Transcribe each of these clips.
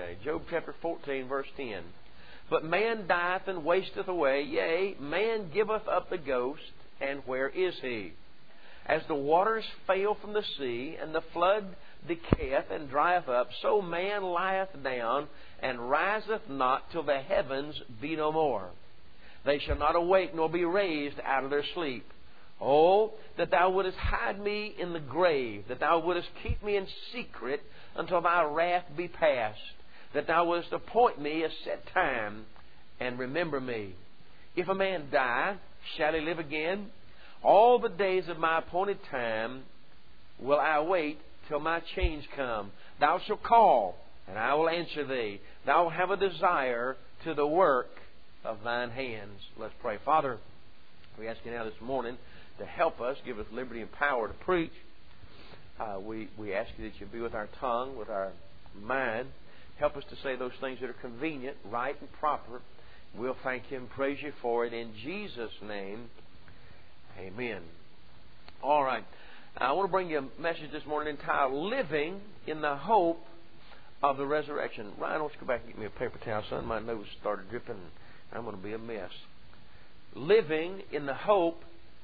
today. Job chapter 14, verse 10. But man dieth and wasteth away, yea, man giveth up the ghost, and where is he? As the waters fail from the sea, and the flood decayeth and drieth up, so man lieth down, and riseth not till the heavens be no more. They shall not awake, nor be raised out of their sleep. Oh, that thou wouldest hide me in the grave, that thou wouldest keep me in secret until thy wrath be past, that thou wouldest appoint me a set time, and remember me. If a man die, shall he live again? All the days of my appointed time will I wait till my change come. Thou shalt call, and I will answer thee. Thou wilt have a desire to the work of thine hands. Let's pray. Father, we ask you now this morning to help us, give us liberty and power to preach. We ask you that you be with our tongue, with our mind. Help us to say those things that are convenient, right, and proper. We'll thank you and praise you for it in Jesus' name. Amen. All right. I want to bring you a message this morning entitled, Living in the Hope of the Resurrection. Ryan, why don't you go back and get me a paper towel, son? My nose started dripping. I'm going to be a mess. Living in the Hope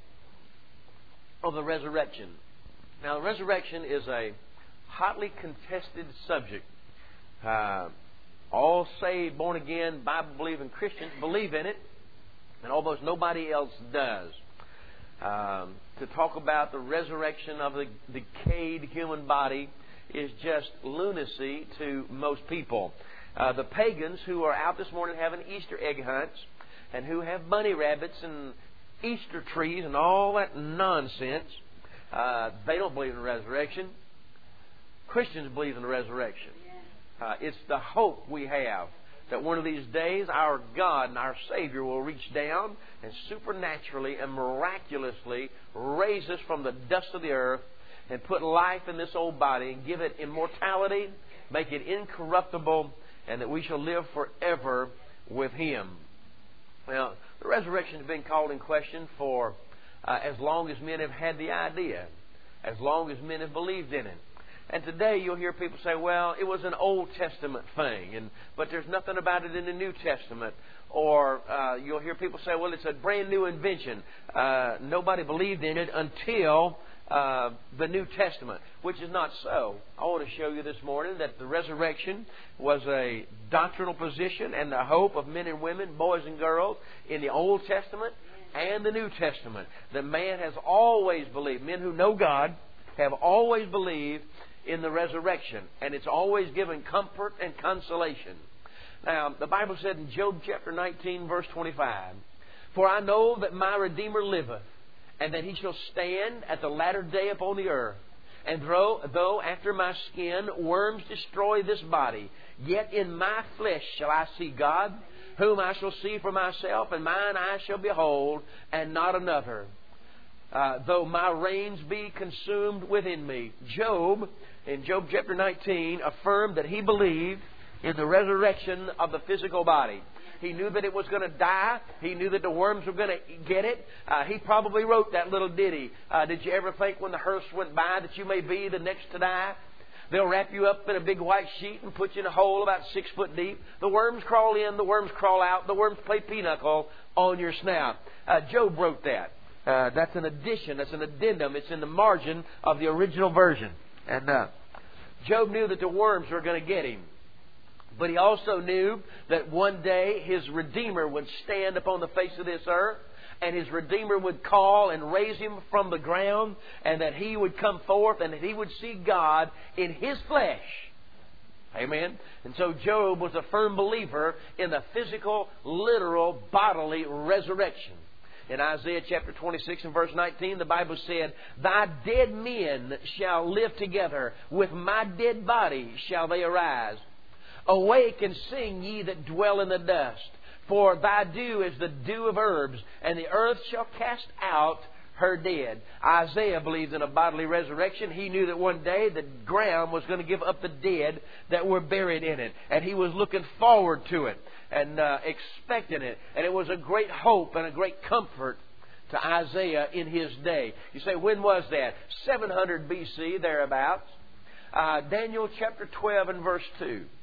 of the Resurrection. Now, the resurrection is a hotly contested subject. All saved, born-again, Bible-believing Christians believe in it, and almost nobody else does. To talk about the resurrection of the decayed human body is just lunacy to most people. The pagans who are out this morning having Easter egg hunts and who have bunny rabbits and Easter trees and all that nonsense, they don't believe in the resurrection. Christians believe in the resurrection. It's the hope we have that one of these days our God and our Savior will reach down and supernaturally and miraculously raise us from the dust of the earth and put life in this old body and give it immortality, make it incorruptible, and that we shall live forever with Him. Now, the resurrection has been called in question for as long as men have had the idea, as long as men have believed in it. And today you'll hear people say, well, it was an Old Testament thing, but there's nothing about it in the New Testament. Or you'll hear people say, well, it's a brand new invention. Nobody believed in it until the New Testament, which is not so. I want to show you this morning that the resurrection was a doctrinal position and the hope of men and women, boys and girls, in the Old Testament and the New Testament. That man has always believed, men who know God have always believed in the resurrection, and it's always given comfort and consolation. Now, the Bible said in Job chapter 19, verse 25, For I know that my Redeemer liveth, and that He shall stand at the latter day upon the earth. And though after my skin worms destroy this body, yet in my flesh shall I see God, whom I shall see for myself, and mine eyes shall behold, and not another. Though my reins be consumed within me. Job, in Job chapter 19, affirmed that he believed in the resurrection of the physical body. He knew that it was going to die. He knew that the worms were going to get it. He probably wrote that little ditty. Did you ever think when the hearse went by that you may be the next to die? They'll wrap you up in a big white sheet and put you in a hole about 6 foot deep. The worms crawl in, the worms crawl out. The worms play pinochle on your snout. Job wrote that. That's an addition. That's an addendum. It's in the margin of the original version. And Job knew that the worms were going to get him. But he also knew that one day his Redeemer would stand upon the face of this earth, and his Redeemer would call and raise him from the ground, and that he would come forth and that he would see God in his flesh. Amen. And so Job was a firm believer in the physical, literal, bodily resurrection. In Isaiah chapter 26 and verse 19, the Bible said, Thy dead men shall live together, with my dead body shall they arise. Awake and sing, ye that dwell in the dust, for thy dew is the dew of herbs, and the earth shall cast out her dead. Isaiah believed in a bodily resurrection. He knew that one day the ground was going to give up the dead that were buried in it. And he was looking forward to it and expecting it. And it was a great hope and a great comfort to Isaiah in his day. You say, when was that? 700 BC, thereabouts. Daniel chapter 12 and verse 2.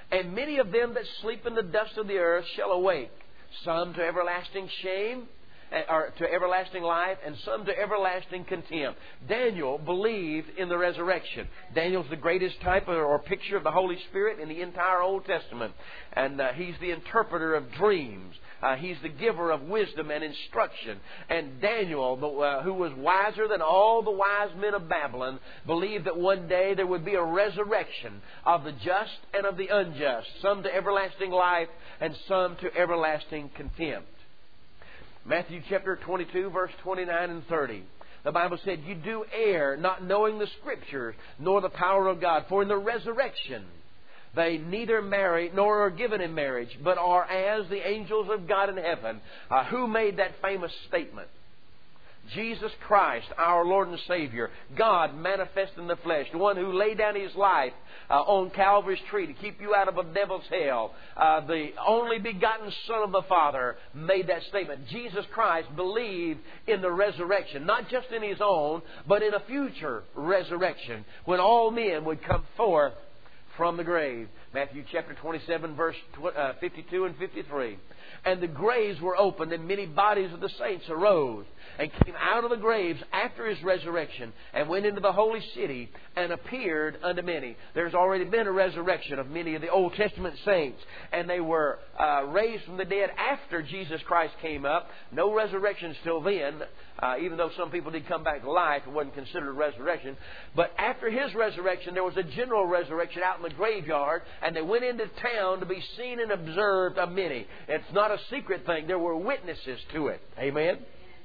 And many of them that sleep in the dust of the earth shall awake, some to everlasting shame, or to everlasting life, and some to everlasting contempt. Daniel believed in the resurrection. Daniel's the greatest type or picture of the Holy Spirit in the entire Old Testament. And he's the interpreter of dreams. He's the giver of wisdom and instruction. And Daniel, who was wiser than all the wise men of Babylon, believed that one day there would be a resurrection of the just and of the unjust, some to everlasting life and some to everlasting contempt. Matthew chapter 22, verse 29 and 30. The Bible said, "You do err, not knowing the Scriptures, nor the power of God. For in the resurrection they neither marry nor are given in marriage, but are as the angels of God in heaven." Who made that famous statement? Jesus Christ, our Lord and Savior, God manifest in the flesh, the one who laid down His life on Calvary's tree to keep you out of a devil's hell. The only begotten Son of the Father made that statement. Jesus Christ believed in the resurrection, not just in His own, but in a future resurrection when all men would come forth from the grave. Matthew chapter 27, verse 52 and 53. "And the graves were opened, and many bodies of the saints arose and came out of the graves after His resurrection and went into the holy city and appeared unto many." There's already been a resurrection of many of the Old Testament saints, and they were raised from the dead after Jesus Christ came up. No resurrections till then, even though some people did come back to life. It wasn't considered a resurrection. But after His resurrection, there was a general resurrection out in the graveyard, and they went into town to be seen and observed of many. It's not a secret thing. There were witnesses to it. Amen?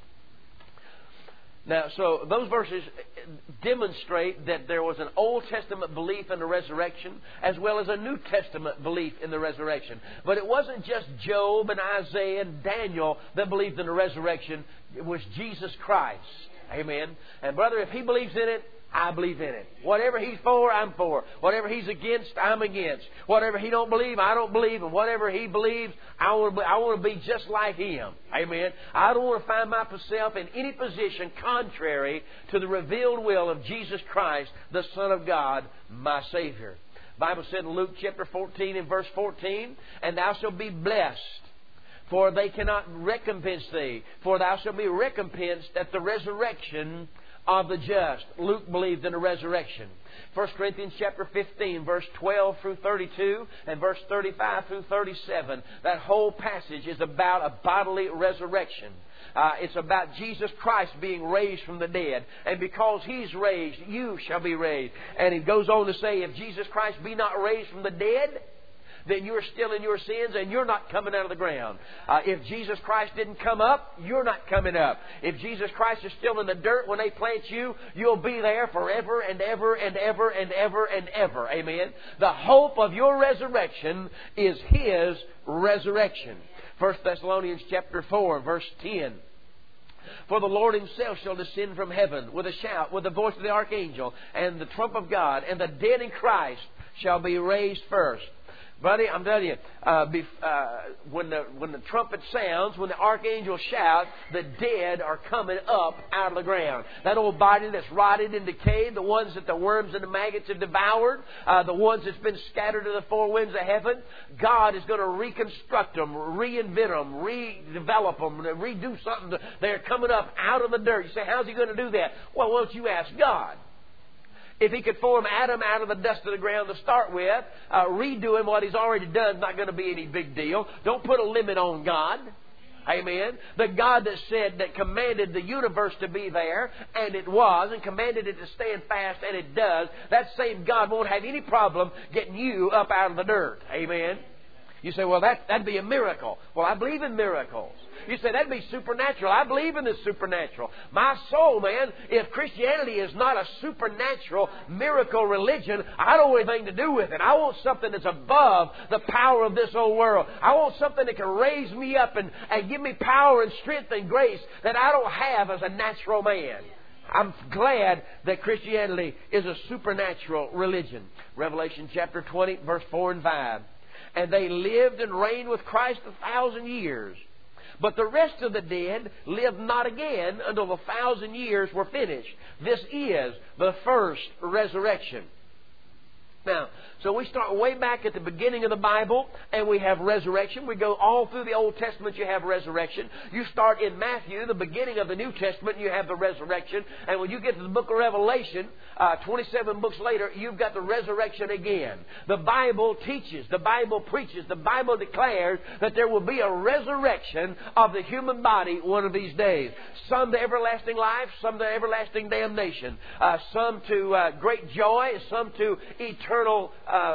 Now, so those verses demonstrate that there was an Old Testament belief in the resurrection as well as a New Testament belief in the resurrection. But it wasn't just Job and Isaiah and Daniel that believed in the resurrection. It was Jesus Christ. Amen. And brother, if He believes in it, I believe in it. Whatever He's for, I'm for. Whatever He's against, I'm against. Whatever He don't believe, I don't believe. And whatever He believes, I want to be just like Him. Amen. I don't want to find myself in any position contrary to the revealed will of Jesus Christ, the Son of God, my Savior. The Bible said in Luke chapter 14 and verse 14, "And thou shalt be blessed, for they cannot recompense thee, for thou shalt be recompensed at the resurrection of the just." Luke believed in the resurrection. 1 Corinthians chapter 15, verse 12 through 32, and verse 35 through 37. That whole passage is about a bodily resurrection. It's about Jesus Christ being raised from the dead. And because He's raised, you shall be raised. And it goes on to say, if Jesus Christ be not raised from the dead, then you're still in your sins and you're not coming out of the ground. If Jesus Christ didn't come up, you're not coming up. If Jesus Christ is still in the dirt when they plant you, you'll be there forever and ever and ever and ever and ever. Amen. The hope of your resurrection is His resurrection. 1 Thessalonians chapter 4, verse 10. "For the Lord Himself shall descend from heaven with a shout, with the voice of the archangel, and the trump of God, and the dead in Christ shall be raised first." Buddy, I'm telling you, when the trumpet sounds, when the archangel shouts, the dead are coming up out of the ground. That old body that's rotted and decayed, the ones that the worms and the maggots have devoured, the ones that's been scattered to the four winds of heaven, God is going to reconstruct them, reinvent them, redevelop them, redo something. They're coming up out of the dirt. You say, how's He going to do that? Well, why don't you ask God? If He could form Adam out of the dust of the ground to start with, redoing what He's already done is not going to be any big deal. Don't put a limit on God. Amen. The God that commanded the universe to be there, and it was, and commanded it to stand fast, and it does, that same God won't have any problem getting you up out of the dirt. Amen. You say, well, that'd be a miracle. Well, I believe in miracles. You say, that'd be supernatural. I believe in the supernatural. My soul, man, if Christianity is not a supernatural miracle religion, I don't want anything to do with it. I want something that's above the power of this old world. I want something that can raise me up and give me power and strength and grace that I don't have as a natural man. I'm glad that Christianity is a supernatural religion. Revelation chapter 20, verse 4 and 5. "And they lived and reigned with Christ 1,000 years. But the rest of the dead lived not again until the 1,000 years were finished." This is the first resurrection. Now, so we start way back at the beginning of the Bible, and we have resurrection. We go all through the Old Testament, you have resurrection. You start in Matthew, the beginning of the New Testament, you have the resurrection. And when you get to the book of Revelation, 27 books later, you've got the resurrection again. The Bible teaches, the Bible preaches, the Bible declares that there will be a resurrection of the human body one of these days. Some to everlasting life, some to everlasting damnation, some to great joy, some to eternal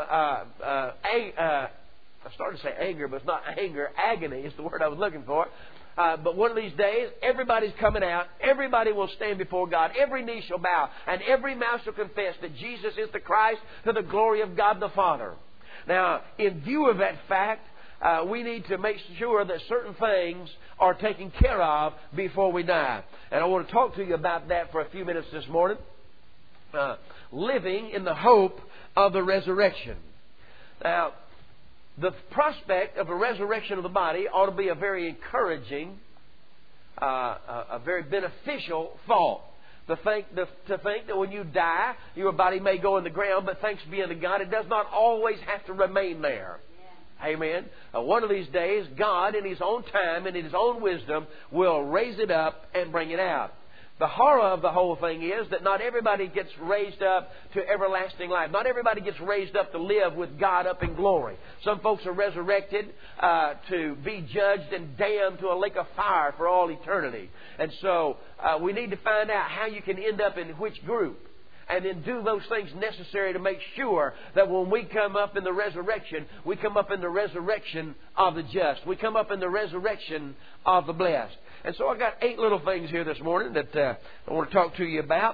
I started to say anger, but it's not anger. Agony is the word I was looking for. But one of these days, everybody's coming out. Everybody will stand before God. Every knee shall bow, and every mouth shall confess that Jesus is the Christ, to the glory of God the Father. Now, in view of that fact, we need to make sure that certain things are taken care of before we die. And I want to talk to you about that for a few minutes this morning. Living in the hope of the resurrection. Now, the prospect of a resurrection of the body ought to be a very encouraging, a very beneficial thought. To think that when you die, your body may go in the ground, but thanks be unto God, it does not always have to remain there. Amen. One of these days, God, in His own time and in His own wisdom, will raise it up and bring it out. The horror of the whole thing is that not everybody gets raised up to everlasting life. Not everybody gets raised up to live with God up in glory. Some folks are resurrected to be judged and damned to a lake of fire for all eternity. And so we need to find out how you can end up in which group. And then do those things necessary to make sure that when we come up in the resurrection, we come up in the resurrection of the just. We come up in the resurrection of the blessed. And so I got 8 little things here this morning that I want to talk to you about.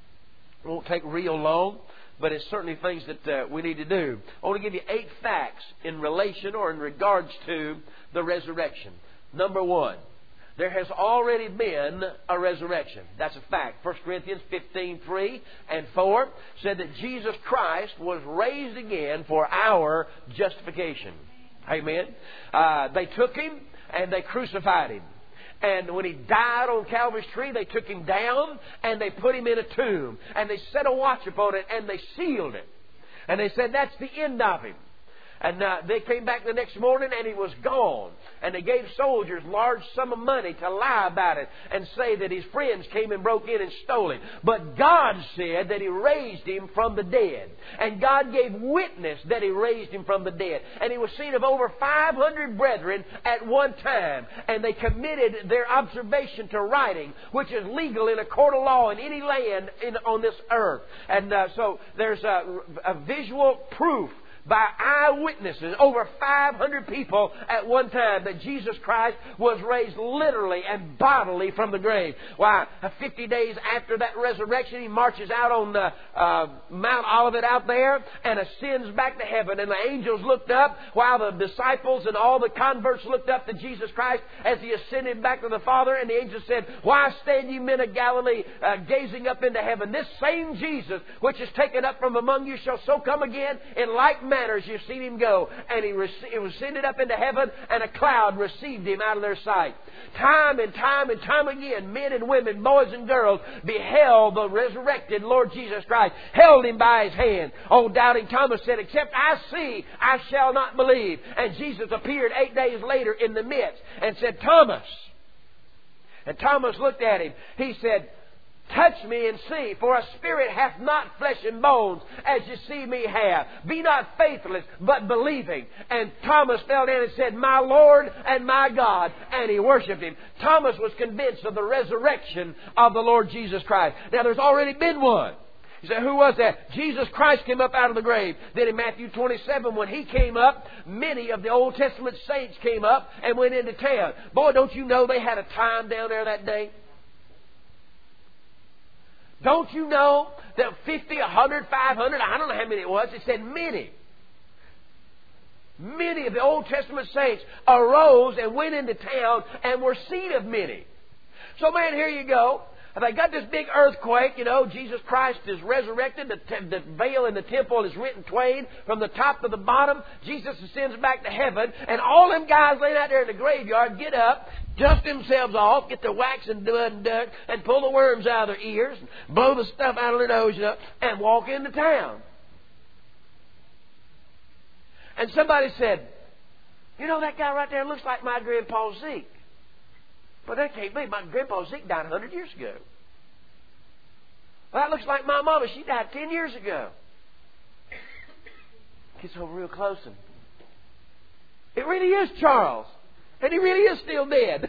It won't take real long, but it's certainly things that we need to do. I want to give you 8 facts in relation or in regards to the resurrection. Number 1. There has already been a resurrection. That's a fact. 1 Corinthians 15:3 and 4 said that Jesus Christ was raised again for our justification. Amen. They took Him and they crucified Him. And when He died on Calvary's tree, they took Him down and they put Him in a tomb. And they set a watch upon it and they sealed it. And they said, that's the end of Him. And they came back the next morning and He was gone. And they gave soldiers large sum of money to lie about it and say that His friends came and broke in and stole Him. But God said that He raised Him from the dead. And God gave witness that He raised Him from the dead. And He was seen of over 500 brethren at one time. And they committed their observation to writing, which is legal in a court of law in any land on this earth. And so there's a visual proof by eyewitnesses, over 500 people at one time, that Jesus Christ was raised literally and bodily from the grave. Why, 50 days after that resurrection, He marches out on the Mount Olivet out there and ascends back to heaven. And the angels looked up while the disciples and all the converts looked up to Jesus Christ as He ascended back to the Father. And the angels said, why stand ye men of Galilee gazing up into heaven? This same Jesus which is taken up from among you shall so come again in like manner as you've seen Him go. And He was ascended up into heaven, and a cloud received Him out of their sight. Time and time and time again, men and women, boys and girls, beheld the resurrected Lord Jesus Christ, held Him by His hand. Old doubting Thomas said, except I see, I shall not believe. And Jesus appeared 8 days later in the midst and said, Thomas. And Thomas looked at Him. He said, touch me and see, for a spirit hath not flesh and bones, as you see me have. Be not faithless, but believing. And Thomas fell down and said, my Lord and my God. And he worshipped Him. Thomas was convinced of the resurrection of the Lord Jesus Christ. Now, there's already been one. You say, who was that? Jesus Christ came up out of the grave. Then in Matthew 27, when He came up, many of the Old Testament saints came up and went into town. Boy, don't you know they had a time down there that day? Don't you know that 50, 100, 500, I don't know how many it was, it said many. Many of the Old Testament saints arose and went into town and were seen of many. So man, here you go. They got this big earthquake, you know, Jesus Christ is resurrected, the veil in the temple is rent in twain from the top to the bottom. Jesus ascends back to heaven, and all them guys laying out there in the graveyard get up, dust themselves off, get their wax and mud and dirt, and pull the worms out of their ears, blow the stuff out of their nose, you know, and walk into town. And somebody said, you know, that guy right there looks like my grandpa Zeke. But that can't be. My grandpa Zeke died 100 years ago. Well, that looks like my mama. She died 10 years ago. Gets over real close and it really is Charles. And he really is still dead.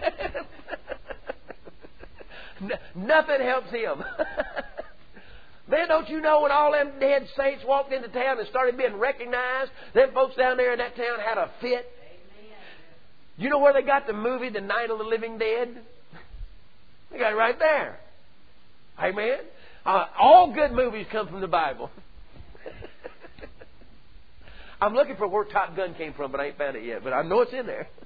Nothing helps him. Man, don't you know when all them dead saints walked into town and started being recognized, them folks down there in that town had a fit? Amen. You know where they got the movie The Night of the Living Dead? They got it right there. Amen. All good movies come from the Bible. I'm looking for where Top Gun came from, but I ain't found it yet. But I know it's in there.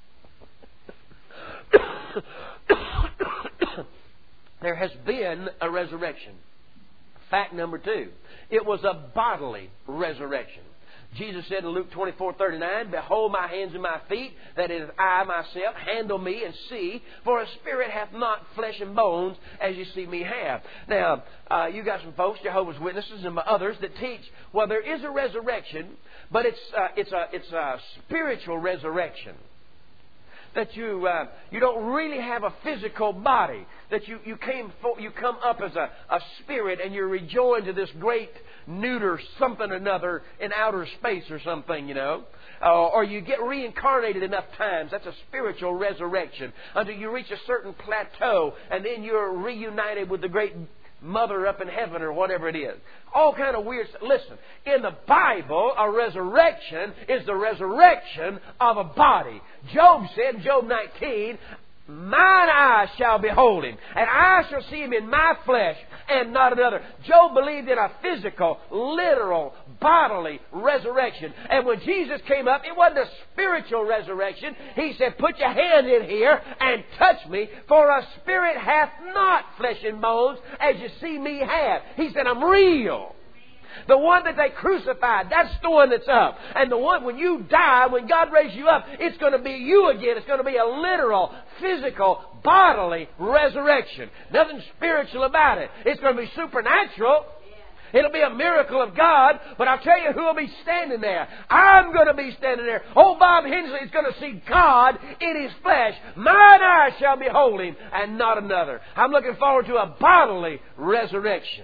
There has been a resurrection. Fact number 2. It was a bodily resurrection. Jesus said in Luke 24:39, behold my hands and my feet, that is I myself, handle me and see, for a spirit hath not flesh and bones as you see me have. Now, you got some folks, Jehovah's Witnesses and others, that teach, well, there is a resurrection, but it's a spiritual resurrection. That you don't really have a physical body. That you come up as a spirit and you're rejoined to this great neuter something or another in outer space or something, you know. Or you get reincarnated enough times. That's a spiritual resurrection. Until you reach a certain plateau and then you're reunited with the great Mother up in heaven or whatever it is. All kind of weird stuff. Listen, in the Bible, a resurrection is the resurrection of a body. Job said in Job 19, mine eyes shall behold Him, and I shall see Him in my flesh and not another. Job believed in a physical, literal, bodily resurrection. And when Jesus came up, it wasn't a spiritual resurrection. He said, put your hand in here and touch me, for a spirit hath not flesh and bones as you see me have. He said, I'm real. The one that they crucified, that's the one that's up. And the one, when you die, when God raises you up, it's going to be you again. It's going to be a literal, physical, bodily resurrection. Nothing spiritual about it. It's going to be supernatural. It'll be a miracle of God, but I'll tell you who will be standing there. I'm going to be standing there. Old Bob Hensley is going to see God in His flesh. Mine eyes shall behold Him, and not another. I'm looking forward to a bodily resurrection.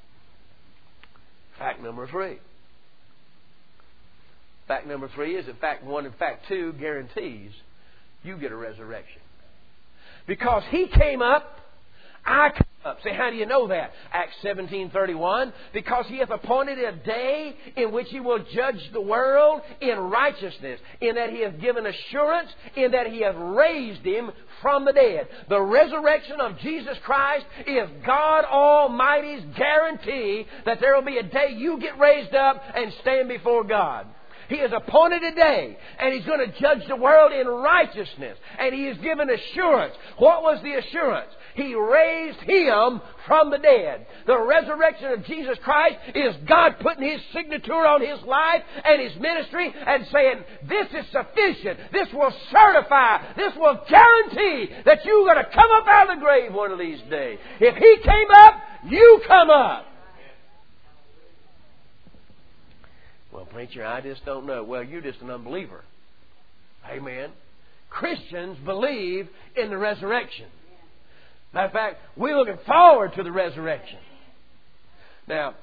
Fact number 3. Fact number 3 is that fact 1 and fact 2 guarantees you get a resurrection. Because He came up, I come up. Say, how do you know that? Acts 17:31. Because He hath appointed a day in which He will judge the world in righteousness, in that He hath given assurance, in that He hath raised Him from the dead. The resurrection of Jesus Christ is God Almighty's guarantee that there will be a day you get raised up and stand before God. He has appointed a day, and He's going to judge the world in righteousness. And He has given assurance. What was the assurance? He raised Him from the dead. The resurrection of Jesus Christ is God putting His signature on His life and His ministry and saying, this is sufficient. This will certify. This will guarantee that you're going to come up out of the grave one of these days. If He came up, you come up. Well, preacher, I just don't know. Well, you're just an unbeliever. Amen. Christians believe in the resurrection. Matter of fact, we're looking forward to the resurrection. Now,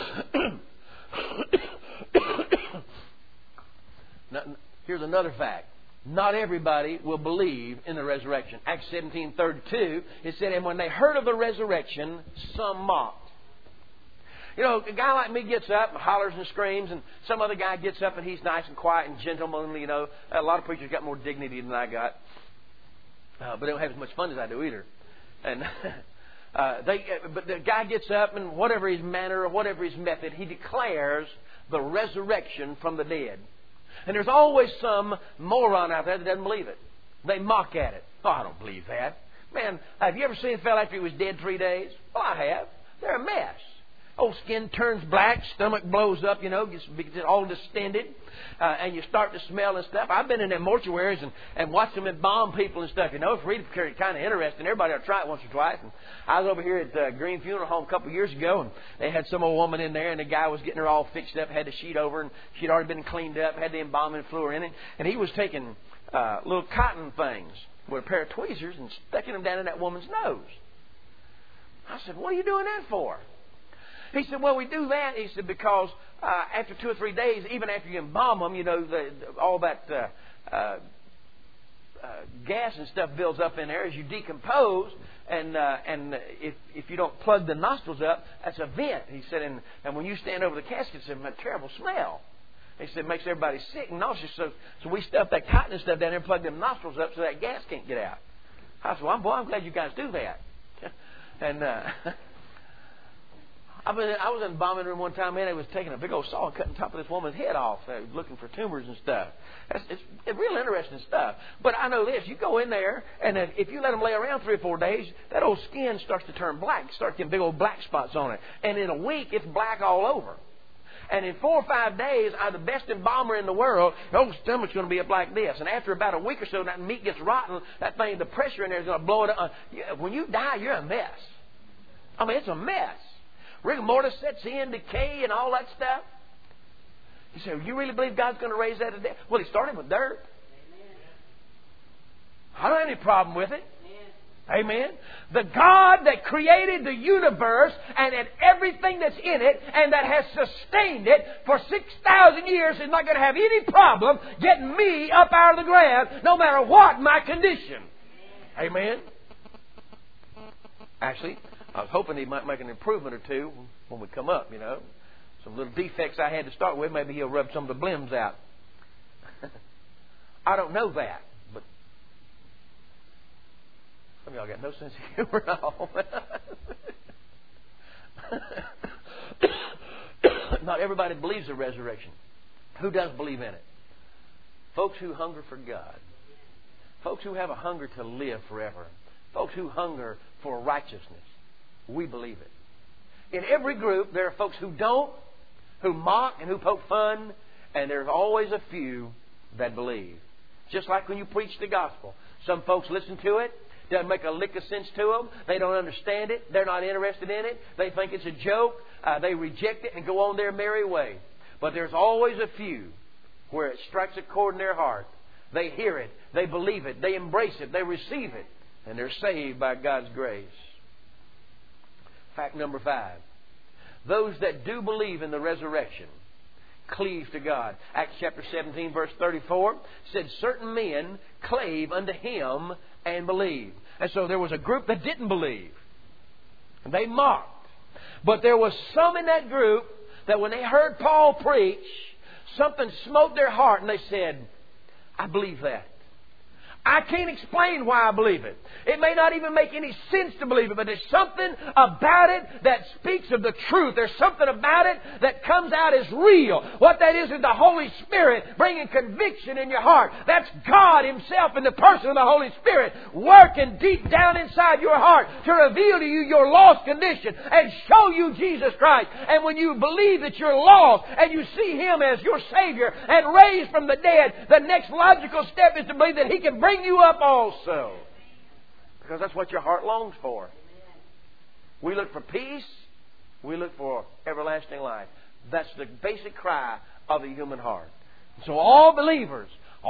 here's another fact. Not everybody will believe in the resurrection. Acts 17:32, it said, and when they heard of the resurrection, some mocked. You know, a guy like me gets up and hollers and screams, and some other guy gets up and he's nice and quiet and gentlemanly, you know. A lot of preachers got more dignity than I got. But they don't have as much fun as I do either. And but the guy gets up and whatever his manner or whatever his method, he declares the resurrection from the dead. And there's always some moron out there that doesn't believe it. They mock at it. Oh, I don't believe that. Man, have you ever seen a fellow after he was dead 3 days? Well, I have. They're a mess. Old skin turns black, stomach blows up, gets all distended, and you start to smell and stuff. I've been in them mortuaries and watched them embalm people and stuff. It's really kind of interesting. Everybody ought to try it once or twice. And I was over here at Green Funeral Home a couple of years ago, and they had some old woman in there, and the guy was getting her all fixed up, had the sheet over, and she'd already been cleaned up, had the embalming fluid in it, and he was taking little cotton things with a pair of tweezers and sticking them down in that woman's nose. I said, "What are you doing that for?" He said, "Well, we do that," he said, "because after 2 or 3 days, even after you embalm them, all that gas and stuff builds up in there as you decompose, and if you don't plug the nostrils up, that's a vent." He said, and when you stand over the casket, it's a terrible smell. He said, it makes everybody sick and nauseous, so we stuff that cotton and stuff down there and plug them nostrils up so that gas can't get out. I said, "Well, I'm glad you guys do that." And I was in the embalming room one time, man. They was taking a big old saw and cutting the top of this woman's head off, looking for tumors and stuff. It's real interesting stuff. But I know this: you go in there, and if you let them lay around 3 or 4 days, that old skin starts to turn black, starts getting big old black spots on it, and in a week it's black all over. And in 4 or 5 days, I'm the best embalmer in the world. The old stomach's going to be up like this. And after about a week or so, that meat gets rotten. That thing, the pressure in there is going to blow it up. When you die, you're a mess. I mean, it's a mess. Rigor mortis sets in, decay, and all that stuff. You say, "You really believe God's going to raise that to death?" Well, He started with dirt. Amen. I don't have any problem with it. Amen. The God that created the universe and everything that's in it and that has sustained it for 6,000 years is not going to have any problem getting me up out of the ground no matter what my condition. Amen. Actually, I was hoping He might make an improvement or two when we come up, Some little defects I had to start with, maybe He'll rub some of the blims out. I don't know that. Some of y'all got no sense of humor at all. Not everybody believes the resurrection. Who does believe in it? Folks who hunger for God. Folks who have a hunger to live forever. Folks who hunger for righteousness. We believe it. In every group, there are folks who don't, who mock and who poke fun, and there's always a few that believe. Just like when you preach the gospel. Some folks listen to it. Doesn't make a lick of sense to them. They don't understand it. They're not interested in it. They think it's a joke. They reject it and go on their merry way. But there's always a few where it strikes a chord in their heart. They hear it. They believe it. They embrace it. They receive it. And they're saved by God's grace. Fact number 5. Those that do believe in the resurrection cleave to God. Acts chapter 17 verse 34 said, "Certain men clave unto Him and believe." And so there was a group that didn't believe. And they mocked. But there was some in that group that when they heard Paul preach, something smote their heart and they said, "I believe that. I can't explain why I believe it. It may not even make any sense to believe it, but there's something about it that speaks of the truth. There's something about it that comes out as real. What that is the Holy Spirit bringing conviction in your heart. That's God Himself in the person of the Holy Spirit working deep down inside your heart to reveal to you your lost condition and show you Jesus Christ. And when you believe that you're lost and you see Him as your Savior and raised from the dead, the next logical step is to believe that He can bring you up also. Because that's what your heart longs for. We look for peace. We look for everlasting life. That's the basic cry of the human heart. So all believers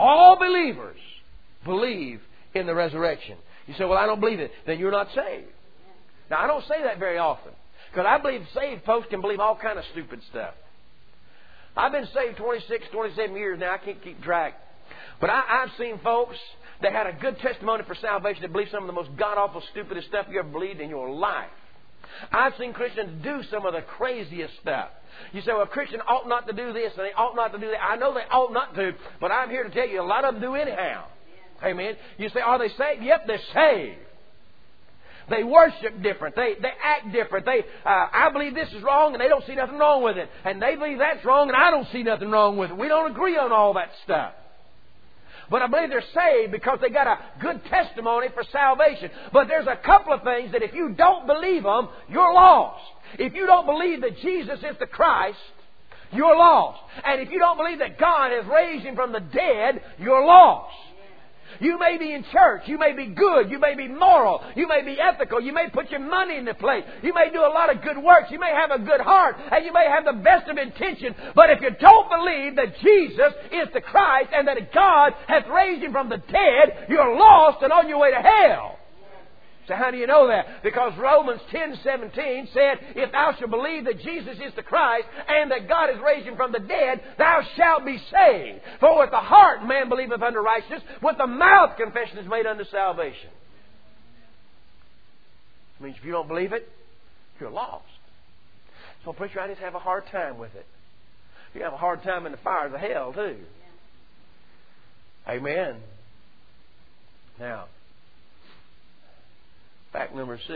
believe in the resurrection. You say, "Well, I don't believe it." Then you're not saved. Now, I don't say that very often. Because I believe saved folks can believe all kind of stupid stuff. I've been saved 26, 27 years now. I can't keep track. But I've seen folks that had a good testimony for salvation that believe some of the most god-awful, stupidest stuff you ever believed in your life. I've seen Christians do some of the craziest stuff. You say, "Well, a Christian ought not to do this and they ought not to do that." I know they ought not to, but I'm here to tell you a lot of them do anyhow. Amen. You say, "Are they saved?" Yep, they're saved. They worship different. They act different. I believe this is wrong and they don't see nothing wrong with it. And they believe that's wrong and I don't see nothing wrong with it. We don't agree on all that stuff. But I believe they're saved because they got a good testimony for salvation. But there's a couple of things that if you don't believe them, you're lost. If you don't believe that Jesus is the Christ, you're lost. And if you don't believe that God has raised Him from the dead, you're lost. You may be in church. You may be good. You may be moral. You may be ethical. You may put your money in the plate. You may do a lot of good works. You may have a good heart. And you may have the best of intention. But if you don't believe that Jesus is the Christ and that God hath raised Him from the dead, you're lost and on your way to hell. So how do you know that? Because Romans 10:17 said, if thou shalt believe that Jesus is the Christ and that God has raised Him from the dead, thou shalt be saved. For with the heart man believeth unto righteousness, with the mouth confession is made unto salvation. It means if you don't believe it, you're lost. So preacher, I just have a hard time with it. You have a hard time in the fires of hell too. Amen. Now, fact number 6.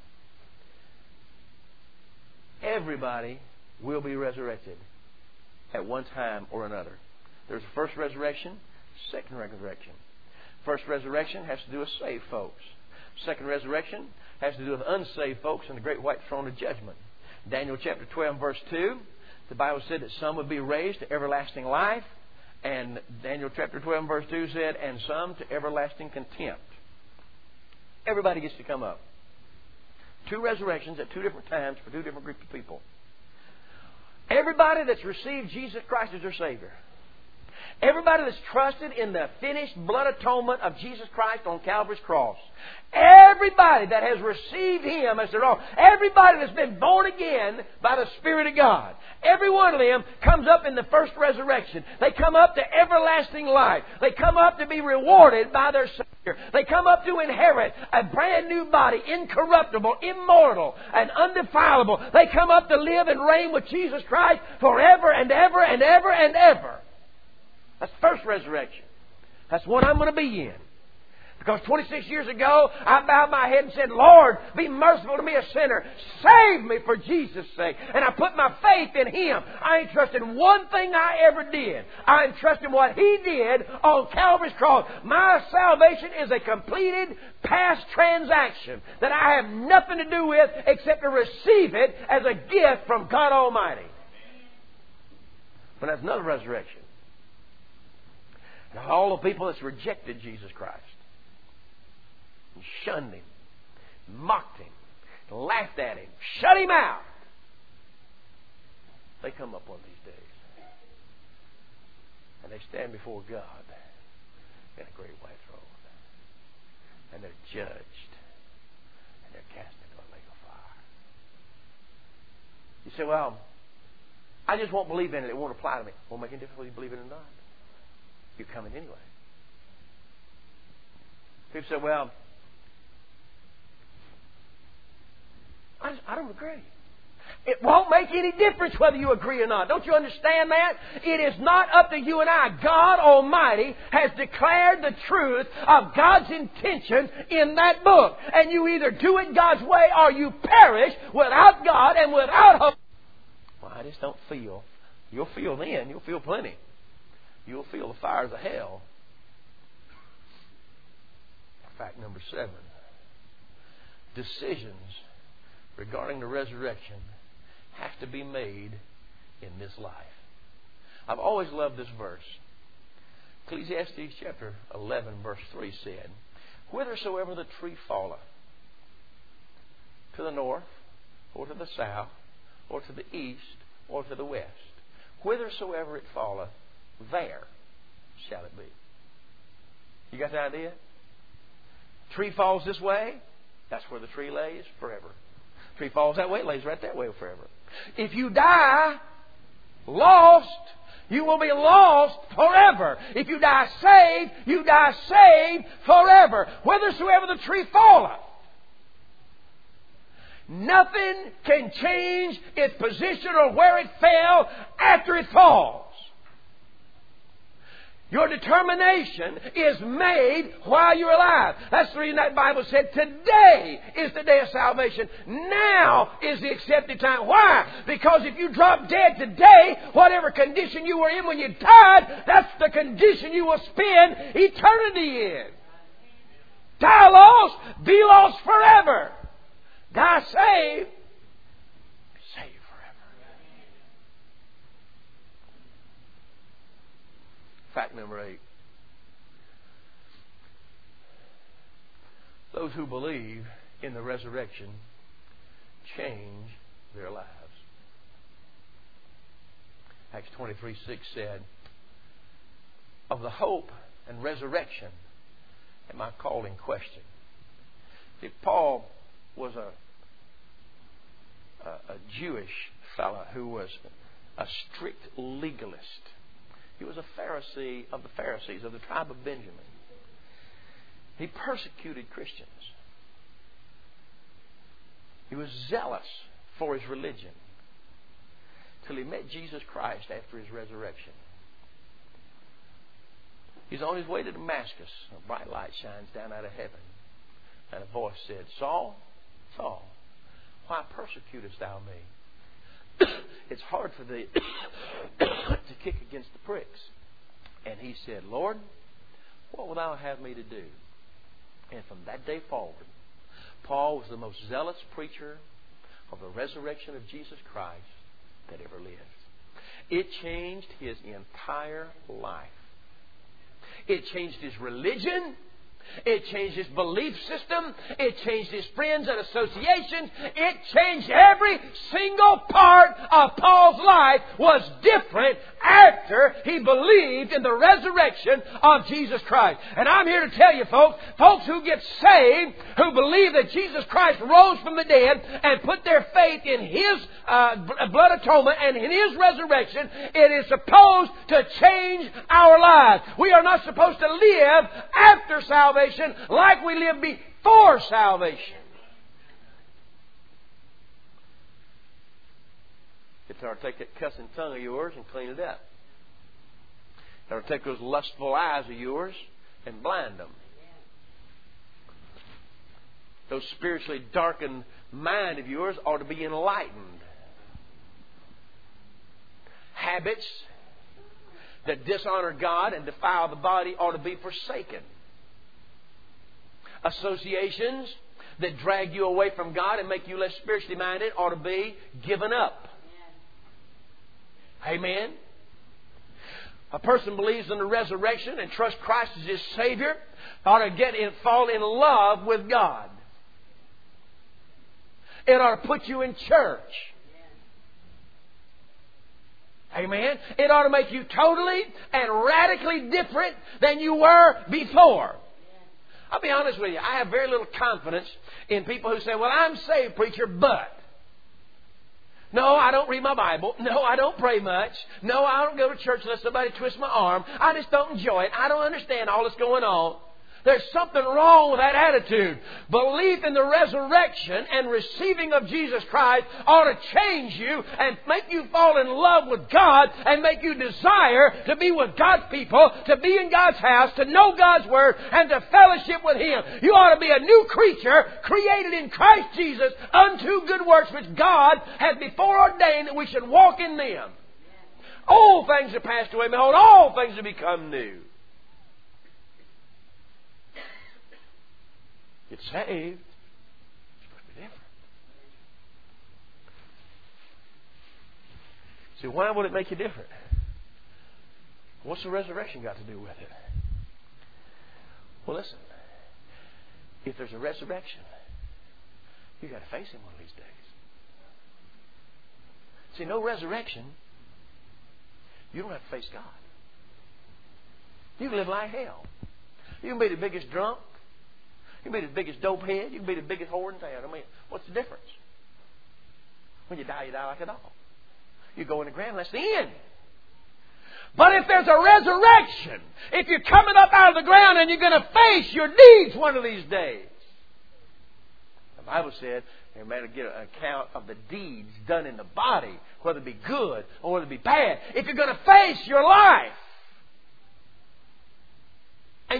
Everybody will be resurrected at one time or another. There's a first resurrection, second resurrection. First resurrection has to do with saved folks. Second resurrection has to do with unsaved folks in the great white throne of judgment. Daniel chapter 12 verse 2, the Bible said that some would be raised to everlasting life. And Daniel chapter 12 verse 2 said, and some to everlasting contempt. Everybody gets to come up. 2 resurrections at 2 different times for 2 different groups of people. Everybody that's received Jesus Christ as their Savior. Everybody that's trusted in the finished blood atonement of Jesus Christ on Calvary's cross. Everybody that has received Him as their own. Everybody that's been born again by the Spirit of God. Every one of them comes up in the first resurrection. They come up to everlasting life. They come up to be rewarded by their Savior. They come up to inherit a brand new body, incorruptible, immortal, and undefilable. They come up to live and reign with Jesus Christ forever and ever and ever and ever. That's the first resurrection. That's what I'm going to be in. Because 26 years ago, I bowed my head and said, Lord, be merciful to me, a sinner. Save me for Jesus' sake. And I put my faith in Him. I ain't trusted one thing I ever did. I am trusting what He did on Calvary's cross. My salvation is a completed past transaction that I have nothing to do with except to receive it as a gift from God Almighty. But that's another resurrection. Now, all the people that's rejected Jesus Christ, and shunned Him, mocked Him, laughed at Him, shut Him out, they come up one of these days. And they stand before God in a great white throne. And they're judged. And they're cast into a lake of fire. You say, well, I just won't believe in it. It won't apply to me. It won't make any difference whether you believe it or not. You're coming anyway. People say, well, I don't agree. It won't make any difference whether you agree or not. Don't you understand that? It is not up to you and I. God Almighty has declared the truth of God's intentions in that book. And you either do it God's way or you perish without God and without hope. Well, I just don't feel. You'll feel then. You'll feel plenty. You'll feel the fires of hell. Fact number 7. Decisions regarding the resurrection have to be made in this life. I've always loved this verse. Ecclesiastes chapter 11 verse 3 said, whithersoever the tree falleth, to the north, or to the south, or to the east, or to the west, whithersoever it falleth, there shall it be. You got the idea? Tree falls this way, that's where the tree lays forever. Tree falls that way, it lays right that way forever. If you die lost, you will be lost forever. If you die saved, you die saved forever. Whithersoever the tree falleth. Nothing can change its position or where it fell after it falls. Your determination is made while you're alive. That's the reason that Bible said today is the day of salvation. Now is the accepted time. Why? Because if you drop dead today, whatever condition you were in when you died, that's the condition you will spend eternity in. Die lost, be lost forever. Die saved, saved forever. Fact number 8. Those who believe in the resurrection change their lives. Acts 23:6 said, of the hope and resurrection am I called in question. See, Paul was a Jewish fellow who was a strict legalist. He was a Pharisee of the Pharisees, of the tribe of Benjamin. He persecuted Christians. He was zealous for his religion till he met Jesus Christ after his resurrection. He's on his way to Damascus. A bright light shines down out of heaven. And a voice said, Saul, Saul, why persecutest thou me? It's hard for thee to kick against the pricks. And he said, Lord, what wilt thou have me to do? And from that day forward, Paul was the most zealous preacher of the resurrection of Jesus Christ that ever lived. It changed his entire life. It changed his religion. It changed his belief system. It changed his friends and associations. It changed every single part of Paul's life was different after he believed in the resurrection of Jesus Christ. And I'm here to tell you, folks who get saved, who believe that Jesus Christ rose from the dead and put their faith in His blood atonement and in His resurrection, it is supposed to change our lives. We are not supposed to live after salvation like we lived before salvation. It's hard to take that cussing tongue of yours and clean it up. It's hard to take those lustful eyes of yours and blind them. Those spiritually darkened mind of yours ought to be enlightened. Habits that dishonor God and defile the body ought to be forsaken. Associations that drag you away from God and make you less spiritually minded ought to be given up. Amen. A person believes in the resurrection and trusts Christ as his Savior ought to fall in love with God. It ought to put you in church. Amen. It ought to make you totally and radically different than you were before. I'll be honest with you. I have very little confidence in people who say, well, I'm saved, preacher, but. No, I don't read my Bible. No, I don't pray much. No, I don't go to church unless somebody twists my arm. I just don't enjoy it. I don't understand all that's going on. There's something wrong with that attitude. Belief in the resurrection and receiving of Jesus Christ ought to change you and make you fall in love with God and make you desire to be with God's people, to be in God's house, to know God's Word, and to fellowship with Him. You ought to be a new creature created in Christ Jesus unto good works which God has before ordained that we should walk in them. Old things are passed away. Behold, all things have become new. Get saved. It's supposed to be different. See, why would it make you different? What's the resurrection got to do with it? Well, listen. If there's a resurrection, you've got to face Him one of these days. See, no resurrection, you don't have to face God. You can live like hell. You can be the biggest drunk. You can be the biggest dopehead. You can be the biggest whore in town. I mean, what's the difference? When you die like a dog. You go in the ground, that's the end. But if there's a resurrection, if you're coming up out of the ground and you're going to face your deeds one of these days. The Bible said, you're going to get an account of the deeds done in the body, whether it be good or whether it be bad. If you're going to face your life,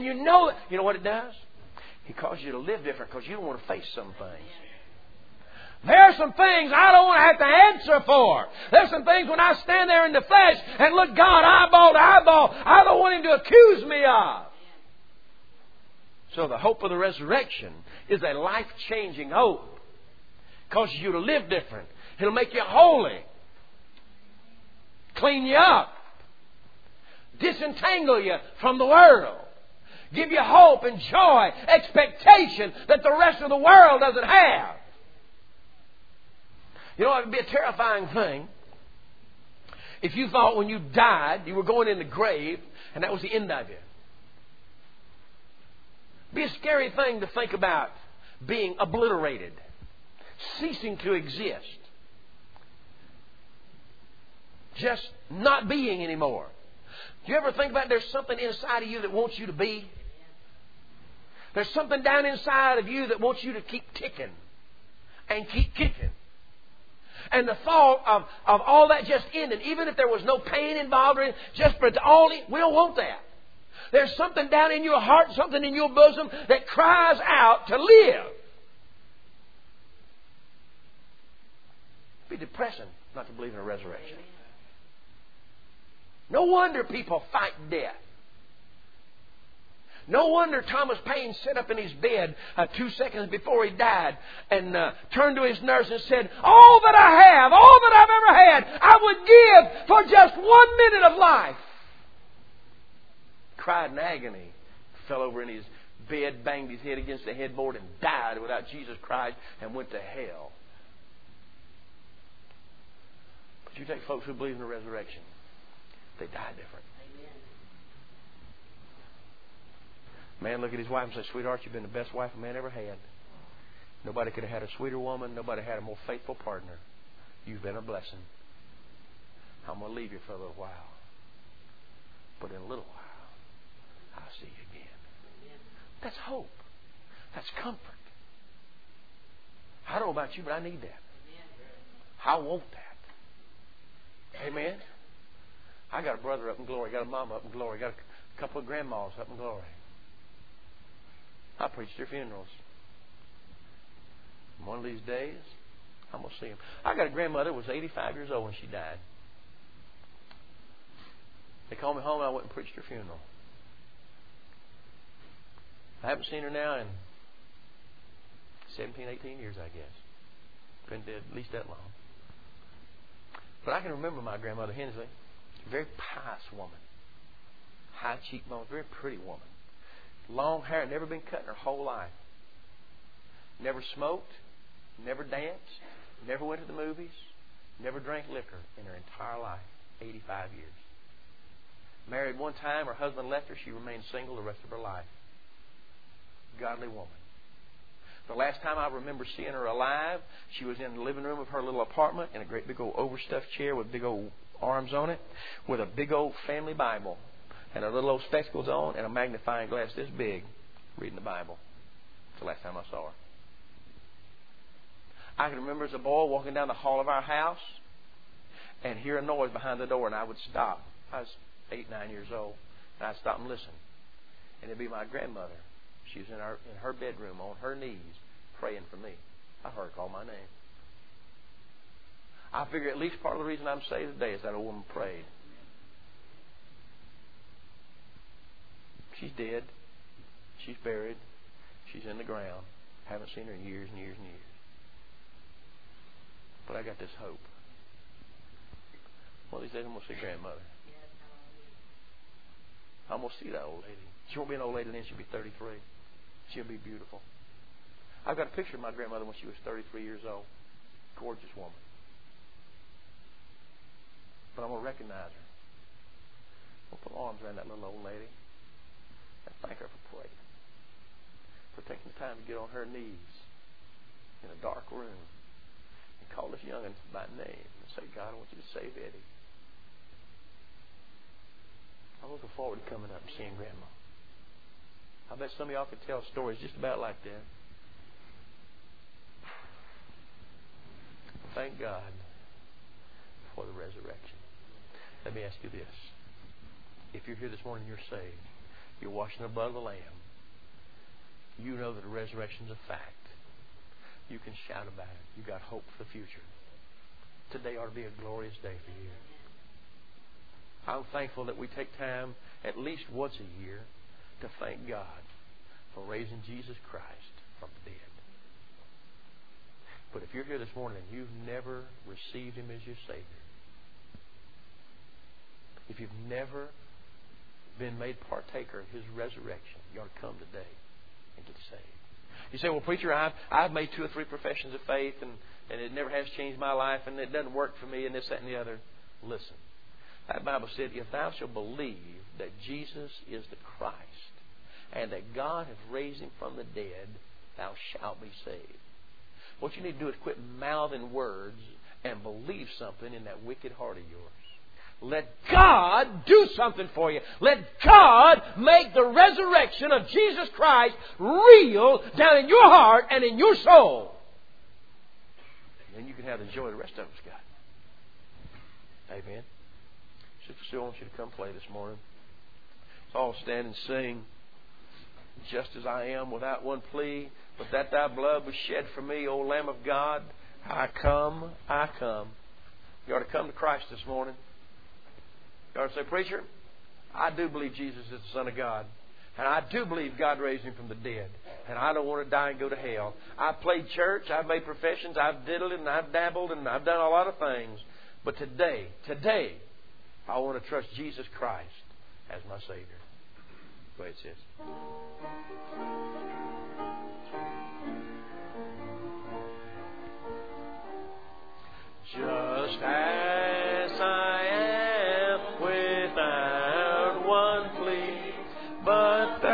And you know what it does? He causes you to live different because you don't want to face some things. There are some things I don't want to have to answer for. There's some things when I stand there in the flesh and look God eyeball to eyeball, I don't want Him to accuse me of. So the hope of the resurrection is a life-changing hope. It causes you to live different. It'll make you holy. Clean you up. Disentangle you from the world. Give you hope and joy, expectation that the rest of the world doesn't have. You know, it would be a terrifying thing if you thought when you died, you were going in the grave, and that was the end of you. It'd be a scary thing to think about being obliterated, ceasing to exist, just not being anymore. Do you ever think about there's something inside of you that wants you to be? There's something down inside of you that wants you to keep ticking and keep kicking. And the thought of all that just ending, even if there was no pain involved in it, just for it to all end, we don't want that. There's something down in your heart, something in your bosom that cries out to live. It'd be depressing not to believe in a resurrection. No wonder people fight death. No wonder Thomas Paine sat up in his bed 2 seconds before he died and turned to his nurse and said, all that I have, all that I've ever had, I would give for just 1 minute of life. Cried in agony, fell over in his bed, banged his head against the headboard and died without Jesus Christ and went to hell. But you take folks who believe in the resurrection, they die different. Man look at his wife and say, sweetheart, you've been the best wife a man ever had. Nobody could have had a sweeter woman. Nobody had a more faithful partner. You've been a blessing. I'm going to leave you for a little while. But in a little while, I'll see you again. That's hope. That's comfort. I don't know about you, but I need that. I want that. Amen. I got a brother up in glory. Got a mama up in glory. Got a couple of grandmas up in glory. I preached their funerals. One of these days, I'm going to see them. I got a grandmother who was 85 years old when she died. They called me home and I went and preached her funeral. I haven't seen her now in 17, 18 years, I guess. Been dead at least that long. But I can remember my grandmother Hensley. A very pious woman. High cheekbones, very pretty woman. Long hair, never been cut in her whole life. Never smoked, never danced, never went to the movies, never drank liquor in her entire life. 85 years. Married one time, her husband left her, she remained single the rest of her life. Godly woman. The last time I remember seeing her alive, she was in the living room of her little apartment in a great big old overstuffed chair with big old arms on it, with a big old family Bible and her little old spectacles on and a magnifying glass this big, reading the Bible. It's the last time I saw her. I can remember as a boy walking down the hall of our house and hear a noise behind the door, and I would stop. I was 8, 9 years old, and I'd stop and listen. And it'd be my grandmother. She was in her bedroom on her knees praying for me. I heard her call my name. I figure at least part of the reason I'm saved today is that old woman prayed. She's dead. She's buried. She's in the ground. Haven't seen her in years and years and years. But I got this hope. One of these days I'm going to see grandmother. I'm going to see that old lady. She won't be an old lady then. She'll be 33. She'll be beautiful. I've got a picture of my grandmother when she was 33 years old. Gorgeous woman. But I'm going to recognize her. I'm going to put my arms around that little old lady and thank her for praying. For taking the time to get on her knees in a dark room and call this young'un by name and say, God, I want you to save Eddie. I'm looking forward to coming up and seeing Grandma. I bet some of y'all could tell stories just about like that. Thank God for the resurrection. Let me ask you this. If you're here this morning and you're saved, you're washing the blood of the Lamb. You know that the resurrection is a fact. You can shout about it. You've got hope for the future. Today ought to be a glorious day for you. I'm thankful that we take time at least once a year to thank God for raising Jesus Christ from the dead. But if you're here this morning and you've never received Him as your Savior, if you've never been made partaker of His resurrection, you ought to come today and get saved. You say, well, preacher, I've made 2 or 3 professions of faith and it never has changed my life and it doesn't work for me and this, that, and the other. Listen, that Bible said, if thou shalt believe that Jesus is the Christ and that God hath raised Him from the dead, thou shalt be saved. What you need to do is quit mouthing words and believe something in that wicked heart of yours. Let God do something for you. Let God make the resurrection of Jesus Christ real down in your heart and in your soul. And then you can have the joy the rest of us got. Amen. Sister Sue, I want you to come play this morning. Let's all stand and sing. Just as I am, without one plea, but that thy blood was shed for me, O Lamb of God, I come, I come. You ought to come to Christ this morning. You ought to say, preacher, I do believe Jesus is the Son of God. And I do believe God raised Him from the dead. And I don't want to die and go to hell. I've played church, I've made professions, I've diddled and I've dabbled and I've done a lot of things. But today, I want to trust Jesus Christ as my Savior. Go ahead, sis. Just as I am, without one plea, but